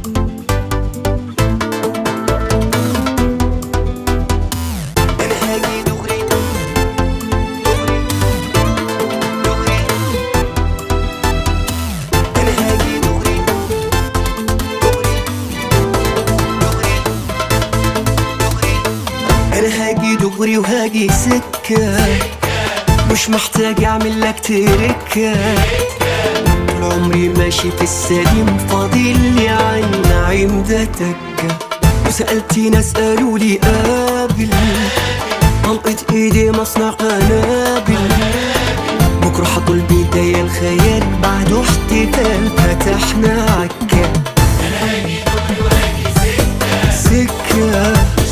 انا هاجي دغري دغري دغري، انا هاجي دغري دغري دغري دغري، انا هاجي دغري وهاجي سكة، مش محتاج اعمل لك تركة. طول عمري ماشي في السليم، فاضل لي عن نعيم ده تكة. وسألت ناس قالوا لي قابل، طلقت ايدي مصنع قنابل. بكرة حطوا البداية الخيال، بعده احتفال فتحنا عكا. انا هاجي دغري وهاجي سكة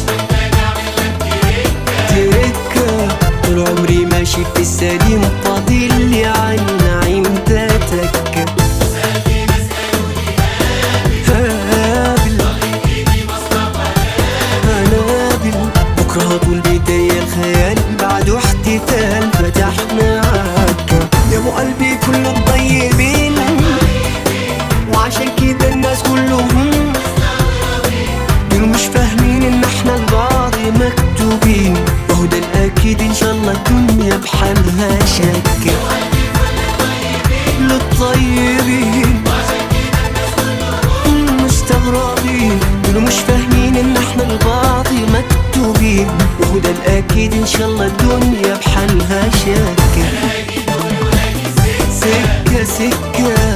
تركة، طول عمري ماشي في السليم، فاضل لي عن نعيم ده تكة. سألتني اسألوني قابل طلقت ايدي مصنع قنابل، بكرة هطول بداية الخيال، بعده احتفال فتحنا عكا. يا ابو قلبي كل الطيبين، وعشان كده الناس كلهم دول مش فاهمين ان احنا لبعض مكتوبين. وهو ده الاكيد ان شاء الله الدنيا بحالها شكة. للطيبين مستغربين، دول مش فاهمين ان احنا لبعض مكتوبين. وهو ده الاكيد ان شاء الله الدنيا بحالها شكة. سكة سكة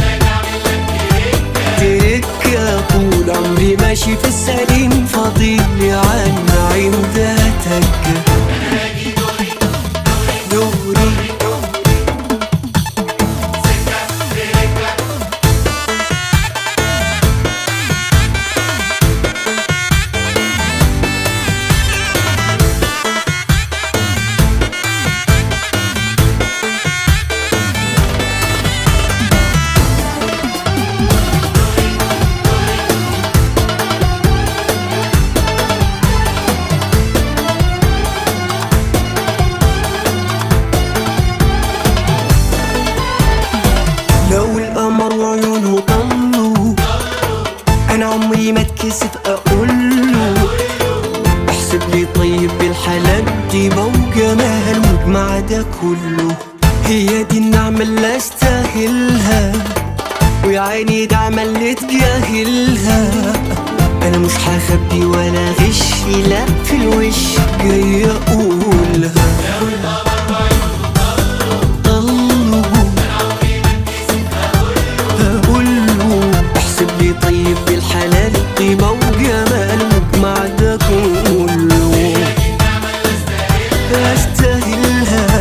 تركة، طول عمري ماشي في السليم، فاضل لي عن نعيم ده تكة. دغري لو القمر وعيونه طلوا، انا عمري ما اتكسف اقوله. احسب لي طيب بالحلال طيبة وجمال، مجمع ده كله. هي دي النعمة اللي استاهلها، ويا عيني دعمة اللي تجاهلها. انا مش هخبي ولا غش، لا في الوش جاي اقولها. طيب بالحلال طيبة وجمال، مجمع ده كله. استاهلها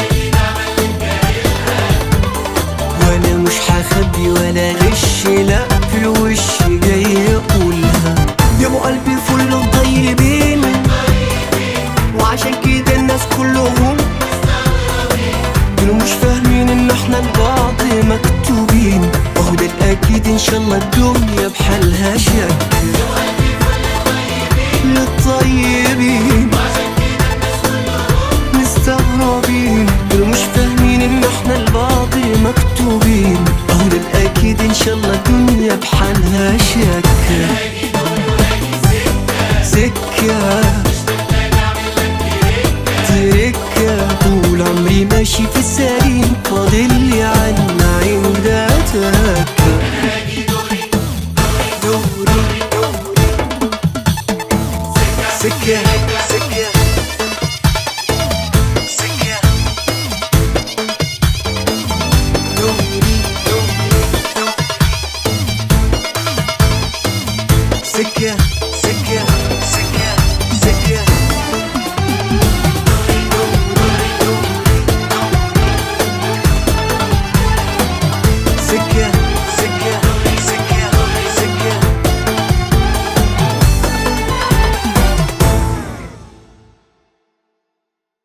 وانا مش هخبي ولا غش، لا في الوش جاي اقولها. يا ابو قلبي فل الطيبين، وعشان كده الناس كلهم دول مش فاهمين ان احنا لبعض مكتوبين. وهو ده الاكيد ان شاء الله الدنيا بحالها شكة. للطيبين مستغربين، دول مش فاهمين ان احنا لبعض مكتوبين. وهو ده الاكيد ان شاء الله الدنيا بحالها شكة. سكة تركة، طول عمري ماشي في السليم، فاضل لي عن نعيم ده تكة. دغري سكة سكة سكة دغري سكة.